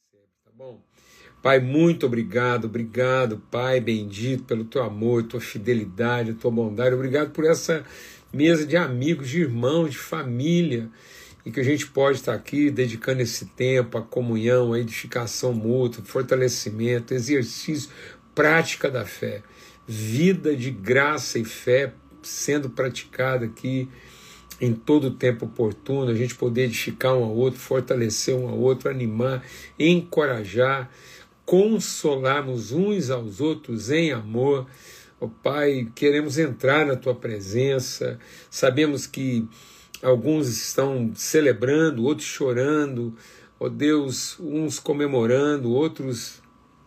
sempre, tá bom? Pai, muito obrigado, obrigado, Pai bendito, pelo teu amor, tua fidelidade, tua bondade. Obrigado por essa mesa de amigos, de irmãos, de família, e que a gente pode estar aqui dedicando esse tempo à comunhão, à edificação mútua, fortalecimento, exercício, prática da fé, vida de graça e fé sendo praticada aqui em todo o tempo oportuno, a gente poder edificar um ao outro, fortalecer um ao outro, animar, encorajar, consolarmos uns aos outros em amor. Ó Pai, queremos entrar na Tua presença, sabemos que alguns estão celebrando, outros chorando, ó Deus, uns comemorando, outros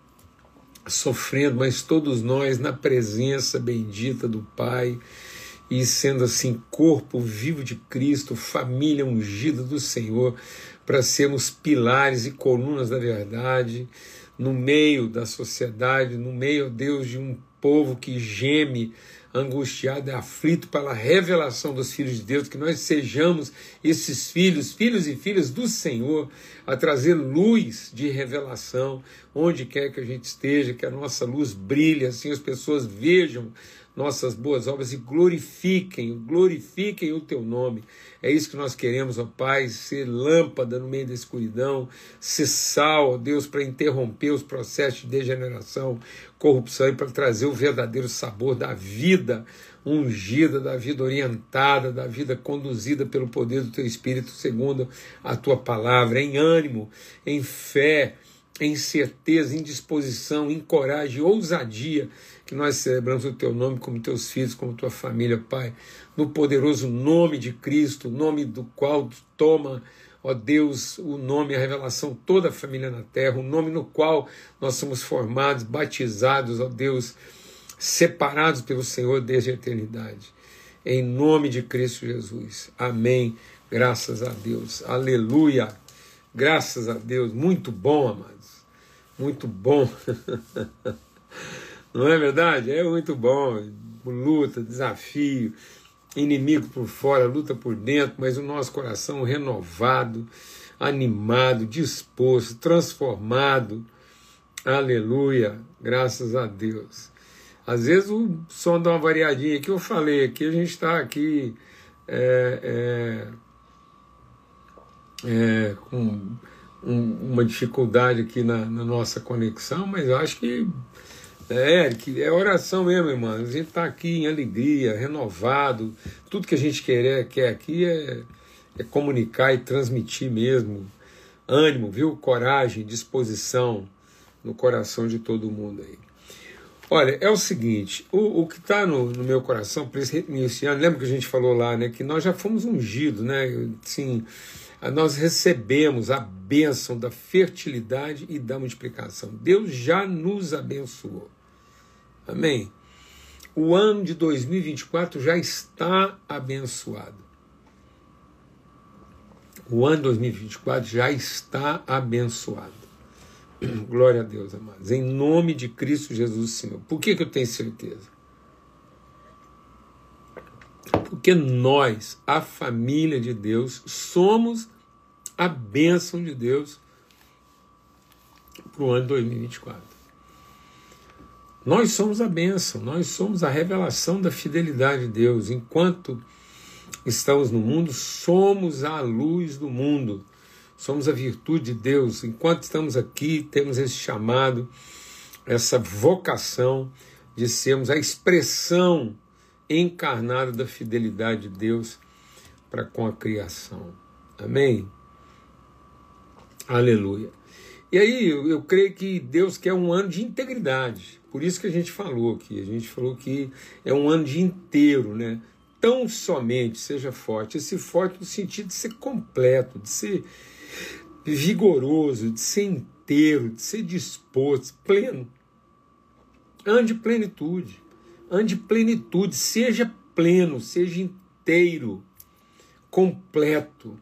sofrendo, mas todos nós na presença bendita do Pai, e sendo assim corpo vivo de Cristo, família ungida do Senhor, para sermos pilares e colunas da verdade, no meio da sociedade, no meio, ó Deus, de um povo que geme, angustiado e aflito pela revelação dos filhos de Deus, que nós sejamos esses filhos, filhos e filhas do Senhor, a trazer luz de revelação, onde quer que a gente esteja, que a nossa luz brilhe, assim as pessoas vejam nossas boas obras e glorifiquem o Teu nome. É isso que nós queremos, ó Pai, ser lâmpada no meio da escuridão, ser sal, ó Deus, para interromper os processos de degeneração, corrupção e para trazer o verdadeiro sabor da vida ungida, da vida orientada, da vida conduzida pelo poder do Teu Espírito, segundo a Tua palavra, em ânimo, em fé, em certeza, em disposição, em coragem, ousadia, que nós celebramos o Teu nome como Teus filhos, como Tua família, Pai, no poderoso nome de Cristo, o nome do qual toma, ó Deus, o nome, a revelação, toda a família na terra, o nome no qual nós somos formados, batizados, ó Deus, separados pelo Senhor desde a eternidade. Em nome de Cristo Jesus. Amém. Graças a Deus. Aleluia. Graças a Deus. Muito bom, amados. Muito bom. Não é verdade? É muito bom. Luta, desafio, inimigo por fora, luta por dentro, mas o nosso coração renovado, animado, disposto, transformado. Aleluia. Graças a Deus. Às vezes o som dá uma variadinha aqui, eu falei aqui, a gente está aqui com uma dificuldade aqui na nossa conexão, mas eu acho que é oração mesmo, irmão. A gente está aqui em alegria, renovado. Tudo que a gente quer aqui é comunicar e transmitir mesmo. Ânimo, viu? Coragem, disposição no coração de todo mundo aí. Olha, é o seguinte, o que está no meu coração, por isso, esse ano, lembra que a gente falou lá, né, que nós já fomos ungidos, né? Assim, nós recebemos a bênção da fertilidade e da multiplicação. Deus já nos abençoou. Amém? O ano de 2024 já está abençoado. O ano de 2024 já está abençoado. Glória a Deus, amados. Em nome de Cristo Jesus, Senhor. Por que eu tenho certeza? Porque nós, a família de Deus, somos a bênção de Deus para o ano 2024. Nós somos a bênção, nós somos a revelação da fidelidade de Deus. Enquanto estamos no mundo, somos a luz do mundo. Somos a virtude de Deus. Enquanto estamos aqui, temos esse chamado, essa vocação de sermos a expressão encarnada da fidelidade de Deus para com a criação. Amém? Aleluia. E aí, eu creio que Deus quer um ano de integridade. Por isso que a gente falou aqui. A gente falou que é um ano de inteiro, né? Tão somente seja forte. Esse forte no sentido de ser completo, de ser vigoroso, de ser inteiro, de ser disposto, pleno. Ande plenitude. Ande plenitude. Seja pleno, seja inteiro, completo.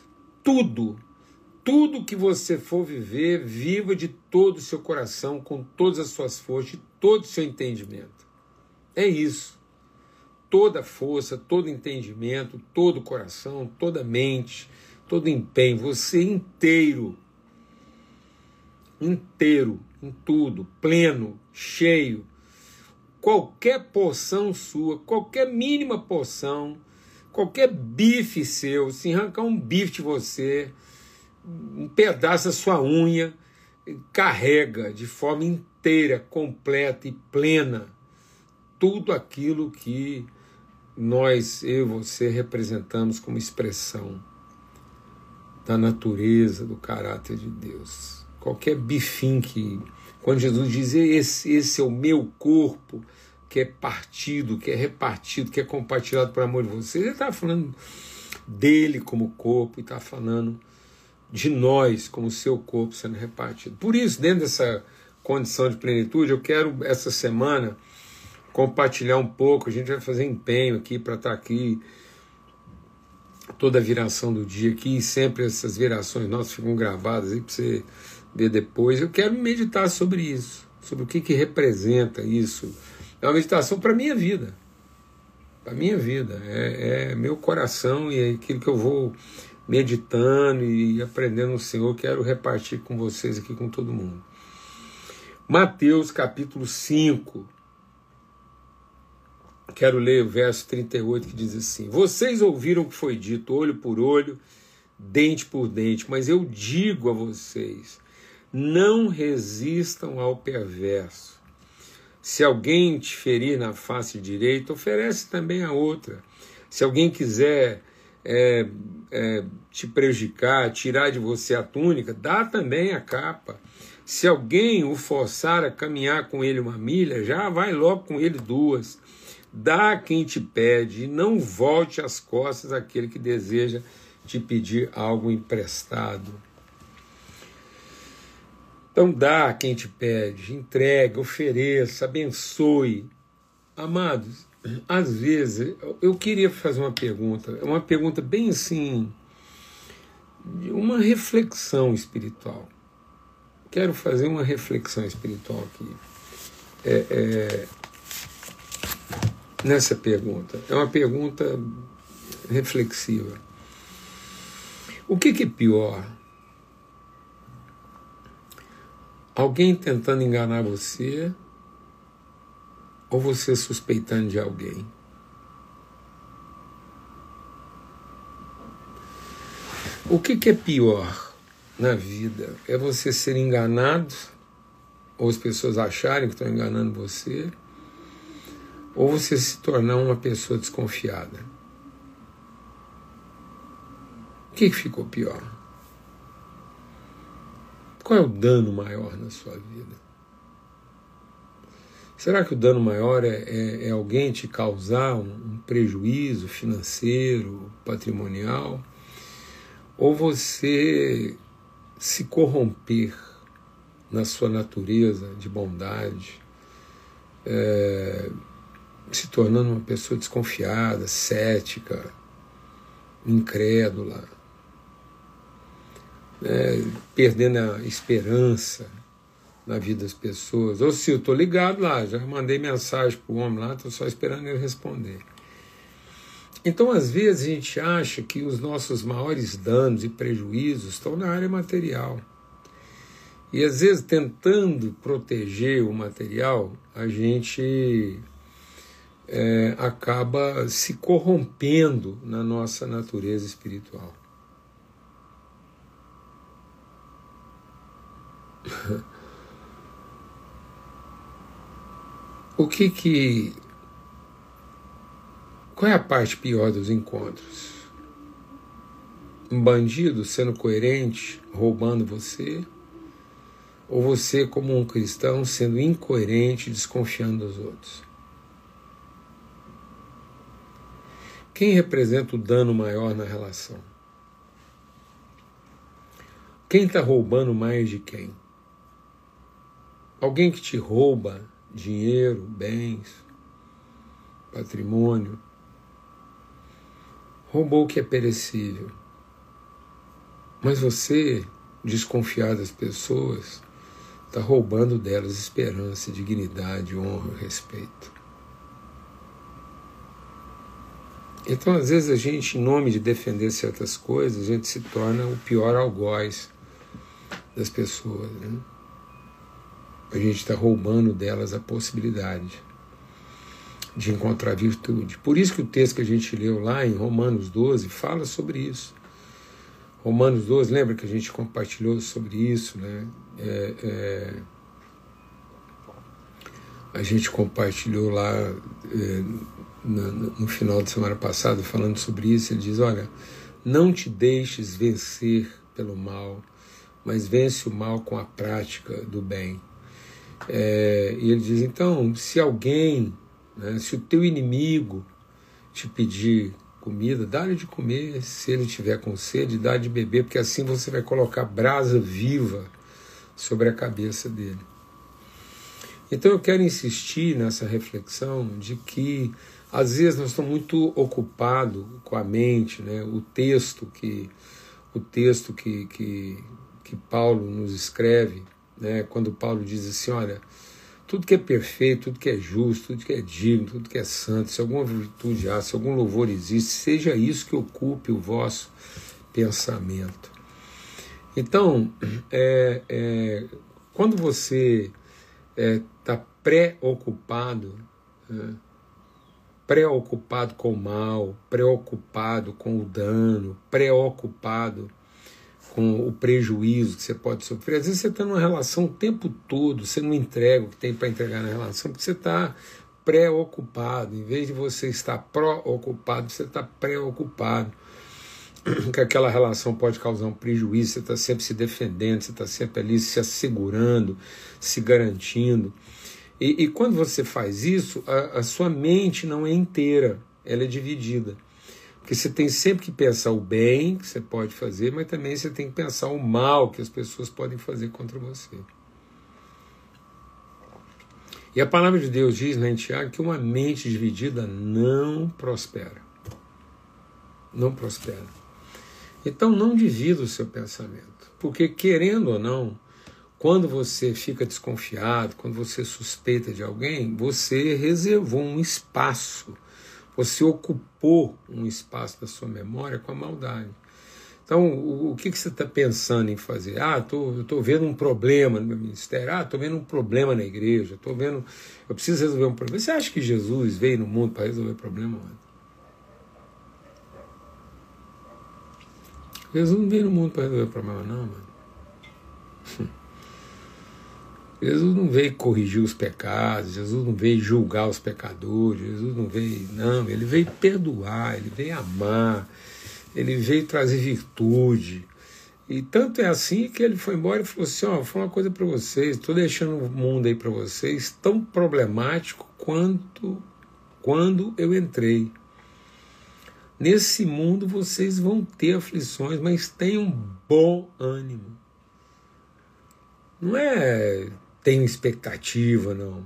Tudo que você for viver, viva de todo o seu coração, com todas as suas forças, de todo o seu entendimento. É isso. Toda força, todo entendimento, todo coração, toda mente, todo empenho, você inteiro. inteiro, em tudo, pleno, cheio. Qualquer porção sua, qualquer mínima porção, qualquer bife seu, se arrancar um bife de você, um pedaço da sua unha, carrega de forma inteira, completa e plena tudo aquilo que nós, eu e você, representamos como expressão da natureza, do caráter de Deus. Qualquer bifinho que, quando Jesus diz, esse é o meu corpo, que é partido, que é repartido, que é compartilhado por amor de vocês, ele está falando dele como corpo e está falando de nós como seu corpo sendo repartido. Por isso, dentro dessa condição de plenitude, eu quero essa semana compartilhar um pouco. A gente vai fazer empenho aqui para estar aqui toda a viração do dia aqui, e sempre essas virações nossas ficam gravadas aí para você ver depois. Eu quero meditar sobre isso, sobre o que representa isso. É uma meditação para a minha vida, para a minha vida, é meu coração e é aquilo que eu vou meditando e aprendendo no Senhor. Quero repartir com vocês aqui, com todo mundo. Mateus capítulo 5, quero ler o verso 38, que diz assim: vocês ouviram o que foi dito, olho por olho, dente por dente, mas eu digo a vocês, não resistam ao perverso. Se alguém te ferir na face direita, oferece também a outra. Se alguém quiser te prejudicar, tirar de você a túnica, dá também a capa. Se alguém o forçar a caminhar com ele 1 milha, já vai logo com ele 2. Dá a quem te pede, e não volte as costas àquele que deseja te pedir algo emprestado. Então dá a quem te pede, entrega, ofereça, abençoe. Amados, às vezes eu queria fazer uma pergunta bem assim, uma reflexão espiritual. Quero fazer uma reflexão espiritual aqui. Nessa pergunta. É uma pergunta reflexiva. O que é pior? Alguém tentando enganar você ou você suspeitando de alguém? O que é pior na vida? É você ser enganado, ou as pessoas acharem que estão enganando você, ou você se tornar uma pessoa desconfiada? O que ficou pior? Qual é o dano maior na sua vida? Será que o dano maior é alguém te causar um prejuízo financeiro, patrimonial? Ou você se corromper na sua natureza de bondade, se tornando uma pessoa desconfiada, cética, incrédula, perdendo a esperança na vida das pessoas? Ou se eu estou ligado lá, já mandei mensagem para o homem lá, estou só esperando ele responder. Então, às vezes, a gente acha que os nossos maiores danos e prejuízos estão na área material. E, às vezes, tentando proteger o material, a gente acaba se corrompendo na nossa natureza espiritual. Qual é a parte pior dos encontros? Um bandido sendo coerente, roubando você? Ou você, como um cristão, sendo incoerente, desconfiando dos outros? Quem representa o dano maior na relação? Quem está roubando mais de quem? Alguém que te rouba dinheiro, bens, patrimônio, roubou o que é perecível. Mas você, desconfiar das pessoas, está roubando delas esperança, dignidade, honra, respeito. Então, às vezes, a gente, em nome de defender certas coisas, a gente se torna o pior algoz das pessoas, né? a gente está roubando delas a possibilidade de encontrar virtude. Por isso que o texto que a gente leu lá em Romanos 12 fala sobre isso. Romanos 12, lembra que a gente compartilhou sobre isso, né? A gente compartilhou lá no final de semana passada falando sobre isso. Ele diz, olha, não te deixes vencer pelo mal, mas vence o mal com a prática do bem. E ele diz, então, se alguém, né, se o teu inimigo te pedir comida, dá-lhe de comer. Se ele tiver com sede, dá-lhe de beber, porque assim você vai colocar brasa viva sobre a cabeça dele. Então eu quero insistir nessa reflexão de que às vezes nós estamos muito ocupados com a mente, né? O texto que Paulo nos escreve, né? Quando Paulo diz assim, olha, tudo que é perfeito, tudo que é justo, tudo que é digno, tudo que é santo, se alguma virtude há, se algum louvor existe, seja isso que ocupe o vosso pensamento. Então, quando você está preocupado, né? Preocupado com o mal, preocupado com o dano, preocupado com o prejuízo que você pode sofrer. Às vezes você está numa relação o tempo todo, você não entrega o que tem para entregar na relação, porque você está preocupado. Em vez de você estar preocupado, você está preocupado. Que aquela relação pode causar um prejuízo, você está sempre se defendendo, você está sempre ali se assegurando, se garantindo. E quando você faz isso, a sua mente não é inteira, ela é dividida. Porque você tem sempre que pensar o bem que você pode fazer, mas também você tem que pensar o mal que as pessoas podem fazer contra você. E a palavra de Deus diz, né, em Tiago, que uma mente dividida não prospera. Não prospera. Então não divida o seu pensamento. Porque, querendo ou não, quando você fica desconfiado, quando você suspeita de alguém, você reservou um espaço. Você ocupou um espaço da sua memória com a maldade. Então, o que você está pensando em fazer? Eu estou vendo um problema no meu ministério. Estou vendo um problema na igreja. Eu preciso resolver um problema. Você acha que Jesus veio no mundo para resolver problema? Jesus não veio no mundo para resolver problema, não, mano. Jesus não veio corrigir os pecados, Jesus não veio julgar os pecadores, Jesus não veio, não, ele veio perdoar, ele veio amar, ele veio trazer virtude. E tanto é assim que ele foi embora e falou assim, vou falar uma coisa para vocês, estou deixando o mundo aí para vocês tão problemático quanto quando eu entrei. Nesse mundo vocês vão ter aflições, mas tenham bom ânimo. Não é tenho expectativa, não.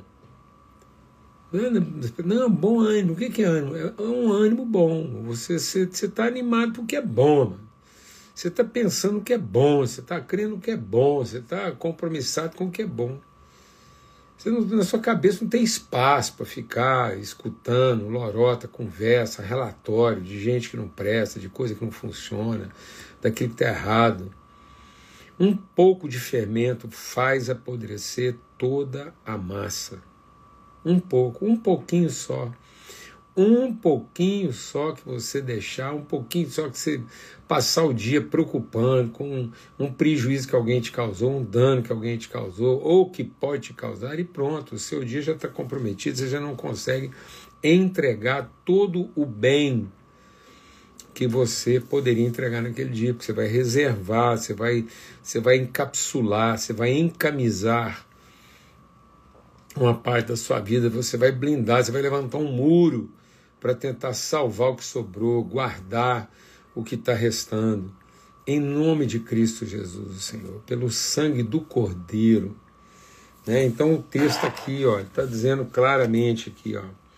Não, bom ânimo. O que é ânimo? É um ânimo bom. Você está animado porque é bom, mano. Você está pensando que é bom, você está crendo que é bom, você está compromissado com o que é bom. Na sua cabeça não tem espaço para ficar escutando lorota, conversa, relatório de gente que não presta, de coisa que não funciona, daquilo que está errado. Um pouco de fermento faz apodrecer toda a massa. Um pouquinho só. Um pouquinho só que você deixar, um pouquinho só que você passar o dia preocupando com um prejuízo que alguém te causou, um dano que alguém te causou, ou que pode te causar, e pronto, o seu dia já está comprometido, você já não consegue entregar todo o bem que você poderia entregar naquele dia, porque você vai reservar, você vai encapsular, você vai encamisar uma parte da sua vida, você vai blindar, você vai levantar um muro para tentar salvar o que sobrou, guardar o que está restando. Em nome de Cristo Jesus, Senhor, pelo sangue do Cordeiro. Né? Então o texto aqui está dizendo claramente aqui,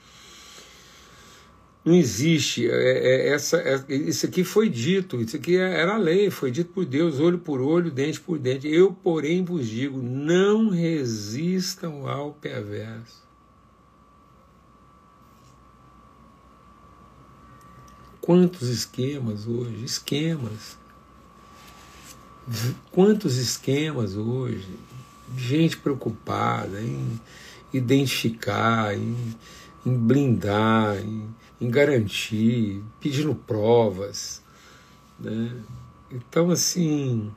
não existe, isso aqui foi dito, isso aqui era a lei, foi dito por Deus, olho por olho, dente por dente. Eu, porém, vos digo, não resistam ao perverso. Quantos esquemas hoje? Quantos esquemas hoje gente preocupada em identificar, em blindar, em garantir, pedindo provas, né? Então, assim,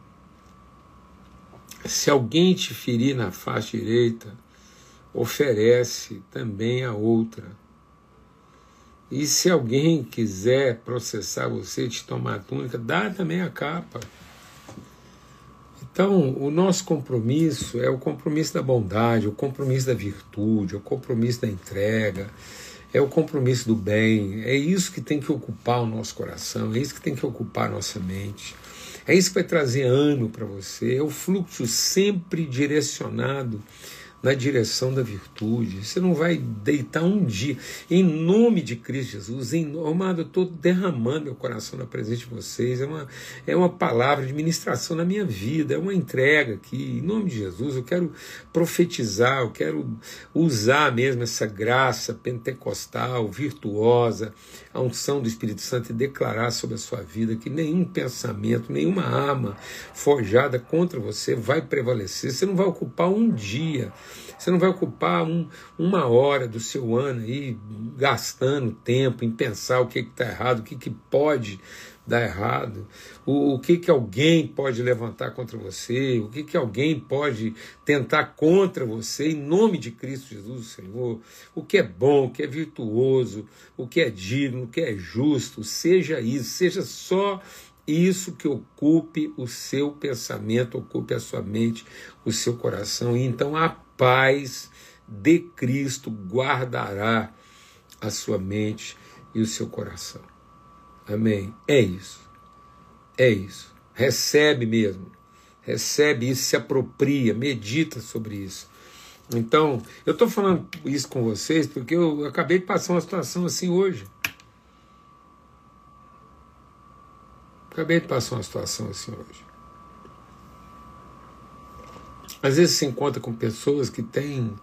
se alguém te ferir na face direita, oferece também a outra. E se alguém quiser processar você, te tomar a túnica, dá também a capa. Então, o nosso compromisso é o compromisso da bondade, o compromisso da virtude, o compromisso da entrega, é o compromisso do bem. É isso que tem que ocupar o nosso coração, é isso que tem que ocupar a nossa mente. É isso que vai trazer ânimo para você, é o fluxo sempre direcionado na direção da virtude. Você não vai deitar um dia, em nome de Cristo Jesus, amado, eu estou derramando meu coração na presença de vocês, é uma palavra de ministração na minha vida, é uma entrega aqui, em nome de Jesus. Eu quero profetizar, eu quero usar mesmo essa graça pentecostal, virtuosa, a unção do Espírito Santo, e declarar sobre a sua vida que nenhum pensamento, nenhuma arma forjada contra você vai prevalecer. Você não vai ocupar um dia, você não vai ocupar uma hora do seu ano aí gastando tempo em pensar o que está errado, o que pode dar errado, o que alguém pode levantar contra você, o que alguém pode tentar contra você, em nome de Cristo Jesus, Senhor. O que é bom, o que é virtuoso, o que é digno, o que é justo, seja isso, seja só isso que ocupe o seu pensamento, ocupe a sua mente, o seu coração, e então a paz de Cristo guardará a sua mente e o seu coração. Amém? É isso. É isso. Recebe mesmo. Recebe isso, se apropria, medita sobre isso. Então, eu estou falando isso com vocês porque eu acabei de passar uma situação assim hoje. Acabei de passar uma situação assim hoje. Às vezes se encontra com pessoas que têm...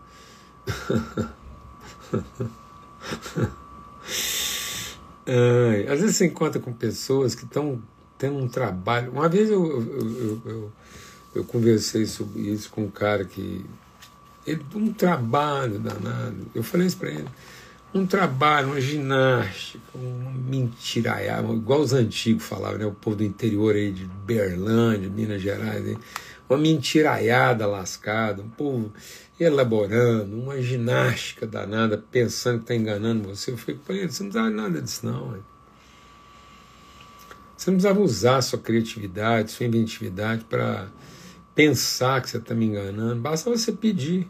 Às vezes se encontra com pessoas que estão tendo um trabalho. Uma vez eu conversei sobre isso com um cara que... um trabalho danado. Eu falei isso para ele. Um trabalho, uma ginástica, uma mentiraiada, igual os antigos falavam, né? O povo do interior aí de Berlândia, Minas Gerais, né? Uma mentiraiada lascada, um povo elaborando, uma ginástica danada, pensando que está enganando você. Eu falei para ele, você não precisava nada disso não. Hein? Você não precisava usar sua criatividade, sua inventividade para pensar que você está me enganando, basta você pedir.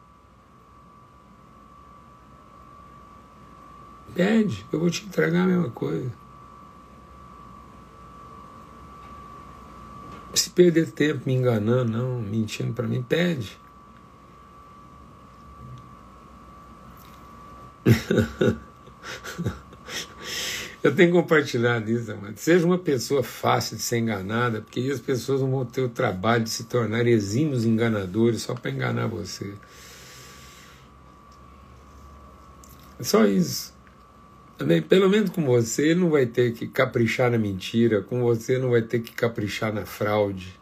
Pede, eu vou te entregar a mesma coisa. Se perder tempo me enganando, não, mentindo para mim, pede. Eu tenho compartilhado isso, amado. Seja uma pessoa fácil de ser enganada, porque aí as pessoas não vão ter o trabalho de se tornar exímios enganadores só para enganar você. É só isso. Pelo menos com você, ele não vai ter que caprichar na mentira, com você não vai ter que caprichar na fraude.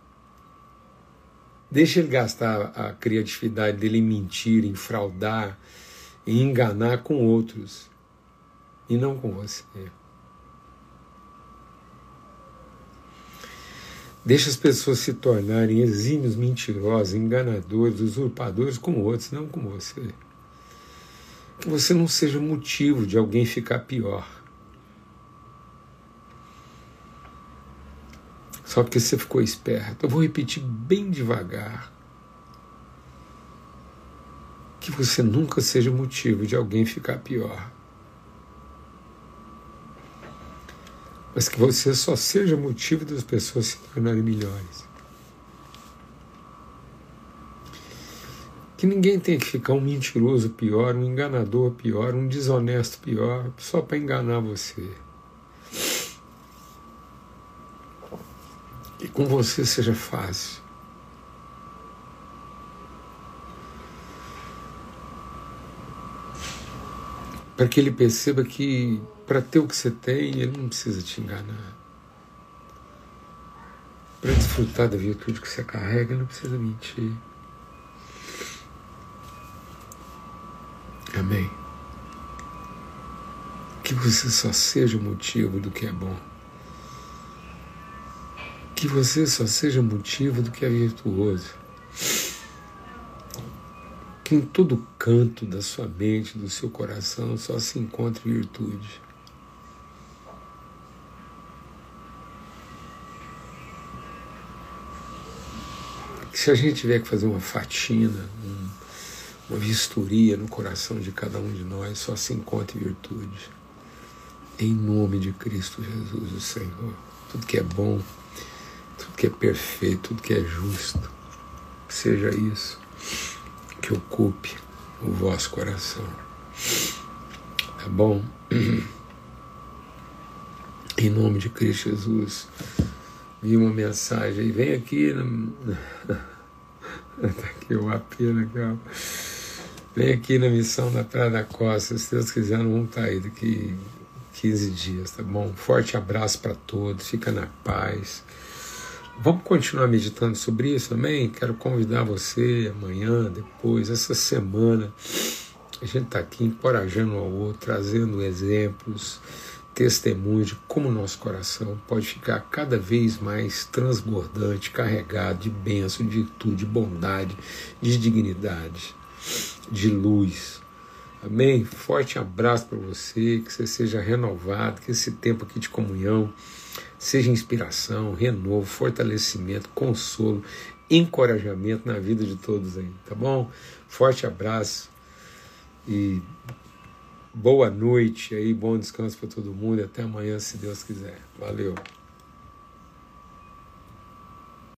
Deixa ele gastar a criatividade dele em mentir, em fraudar, em enganar com outros, e não com você. Deixa as pessoas se tornarem exímios mentirosos, enganadores, usurpadores com outros, não com você. Que você não seja motivo de alguém ficar pior. Só porque você ficou esperto. Eu vou repetir bem devagar. Que você nunca seja motivo de alguém ficar pior. Mas que você só seja motivo das pessoas se tornarem melhores. Que ninguém tenha que ficar um mentiroso pior, um enganador pior, um desonesto pior, só para enganar você. E com você seja fácil. Para que ele perceba que para ter o que você tem, ele não precisa te enganar. Para desfrutar da virtude que você carrega, ele não precisa mentir. Amém. Que você só seja motivo do que é bom. Que você só seja motivo do que é virtuoso. Que em todo canto da sua mente, do seu coração, só se encontre virtude. Que se a gente tiver que fazer uma faxina, uma vistoria no coração de cada um de nós, só se encontre virtude. Em nome de Cristo Jesus, o Senhor. Tudo que é bom, tudo que é perfeito, tudo que é justo, seja isso que ocupe o vosso coração. Tá bom? Em nome de Cristo Jesus. Vi uma mensagem aí, vem aqui. Tá aqui o apelo aqui, ó. Vem aqui na missão da Praia da Costa. Se Deus quiser, não vamos estar aí daqui 15 dias, tá bom? Forte abraço para todos, fica na paz. Vamos continuar meditando sobre isso também? Quero convidar você amanhã, depois, essa semana. A gente está aqui encorajando um ao outro, trazendo exemplos, testemunhos de como o nosso coração pode ficar cada vez mais transbordante, carregado de bênção, de virtude, de bondade, de dignidade, de luz. Amém? Forte abraço para você, que você seja renovado, que esse tempo aqui de comunhão seja inspiração, renovo, fortalecimento, consolo, encorajamento na vida de todos aí, tá bom? Forte abraço e boa noite aí, bom descanso para todo mundo e até amanhã, se Deus quiser. Valeu!